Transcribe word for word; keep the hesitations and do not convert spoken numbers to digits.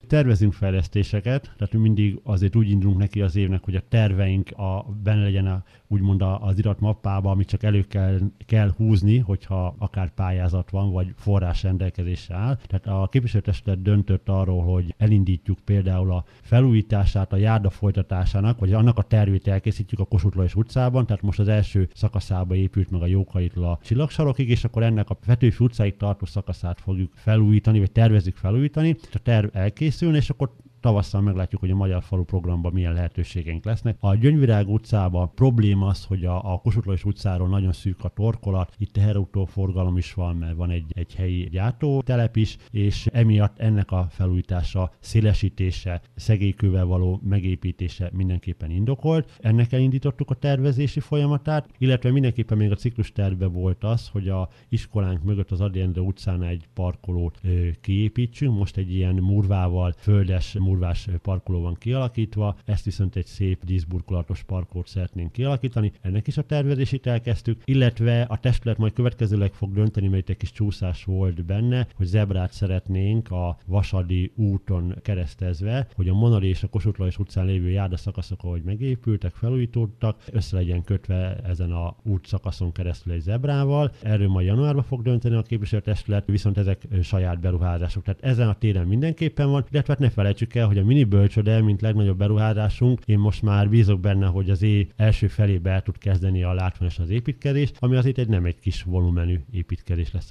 tervezünk fejlesztéseket, tehát mi mindig azért úgy indulunk neki az évnek, hogy a terveink a, benne legyen a, úgymond az iratmappába, amit csak elő kell, kell húzni, hogyha akár pályázat van, vagy forrás rendelkezésre áll. Tehát a képviselőtestület döntött arról, hogy elindítjuk például a felújítását, a járda folytatásának, vagy annak a tervét elkészítjük a Kossuth Lajos utcában, tehát most az első szakaszába épült meg a Jókaitól a Csillagsarokig, és akkor ennek a Petőfi utcáig tartó szakaszát fogjuk felújítani, vagy tervezzük felújítani, és a terv elkészülne, és akkor tavasszal meglátjuk, hogy a Magyar Falu programban milyen lehetőségeink lesznek. A Gyöngyvirág utcában probléma az, hogy a, a Kossuth Lajos utcáról nagyon szűk a torkolat, itt teherautó forgalom is van, mert van egy, egy helyi gyártótelep is, és emiatt ennek a felújítása, szélesítése, szegélykővel való megépítése mindenképpen indokolt. Ennek elindítottuk a tervezési folyamatát, illetve mindenképpen még a ciklus tervbe volt az, hogy a iskolánk mögött az Ady Endre utcán egy parkolót ö, kiépítsünk. Most egy ilyen murvával, földes murvás parkoló van kialakítva, ezt viszont egy szép díszburkolatos parkolót szeretnénk kialakítani. Ennek is a tervezését elkezdtük, illetve a testület majd következőleg fog dönteni, mert itt egy kis csúszás volt benne, hogy zebrát szeretnénk a Vasadi úton keresztezve, hogy a Monari és a Kossuth Lajos utcán lévő járdaszakaszok, ahogy megépültek, felújítódtak, össze legyen kötve ezen a útszakaszon keresztül egy zebrával. Erről majd januárban fog dönteni a képviselőtestület, viszont ezek saját beruházások. Tehát ezen a téren mindenképpen van, illetve ne felejtsük el, hogy a mini bölcsöde, mint legnagyobb beruházásunk, én most már bízok benne, hogy az év első felébe el tud kezdeni a látványos az építkezés, ami azért egy nem egy kis volumenű építkezés lesz.